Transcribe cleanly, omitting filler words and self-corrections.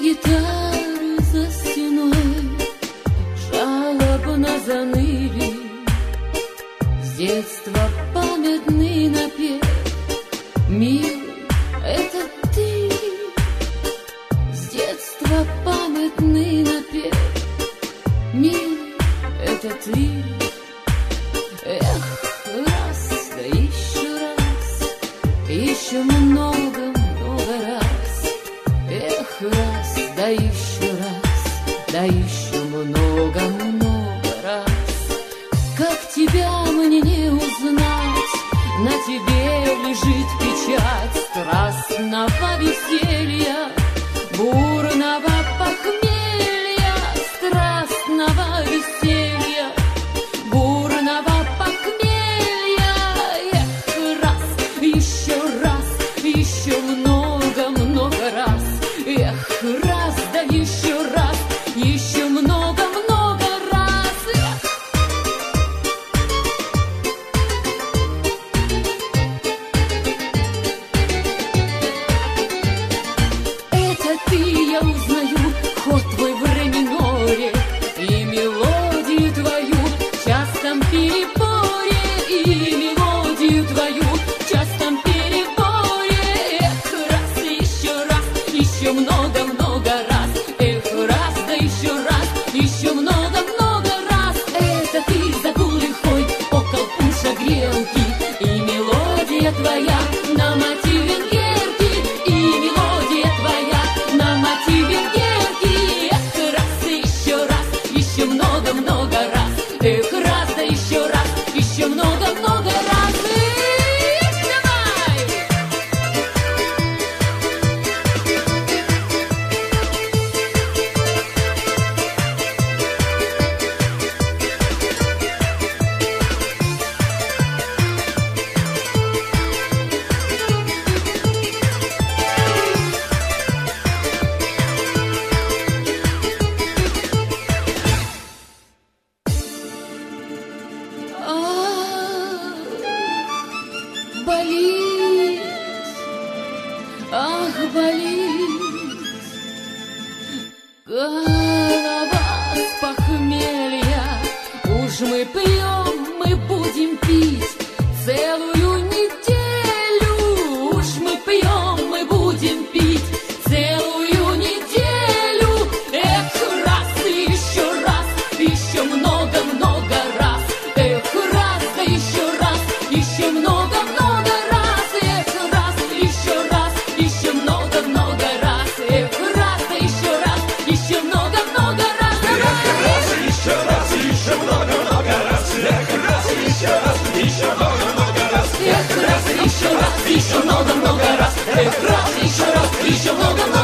гитары за стеной жалобно заныли. С детства памятный напев, милый, это ты. С детства памятный напев, милый, это ты. Эх, раз, да еще много раз. Эх, раз, да еще много раз. Как тебя мне не узнать, на тебе лежит печать страстного веселья, бурного похмелья, страстного веселья, бурного похмелья. Эх, раз, еще много раз. Эх, раз, да еще много раз. Эх. Это ты, я узнаю, ход твой в ре миноре и мелодию твою в частом переборе, и мелодию твою в частом переборе. Эх, раз, еще много раз. Эх, раз, да еще много раз. Это ты загул лихой около пуша грелки, и мелодия твоя на мотив венгерки, и мелодия твоя на мотив венгерки. Эх, раз, еще много раз. Эх, раз, да еще много раз. Эх, давай! Болит, ах, болит голова с похмелья. Уж мы пьем, мы будем пить целую неделю. Уж мы пьем, мы будем пить целую неделю. Эх, раз, еще много раз. Эх, раз, да еще много раз. Эх, раз, еще много раз. Эх, раз, да еще много раз. Эх, раз, еще много раз. Эх, раз, еще много раз. Эх, раз, еще много раз. Эх, раз, еще много раз.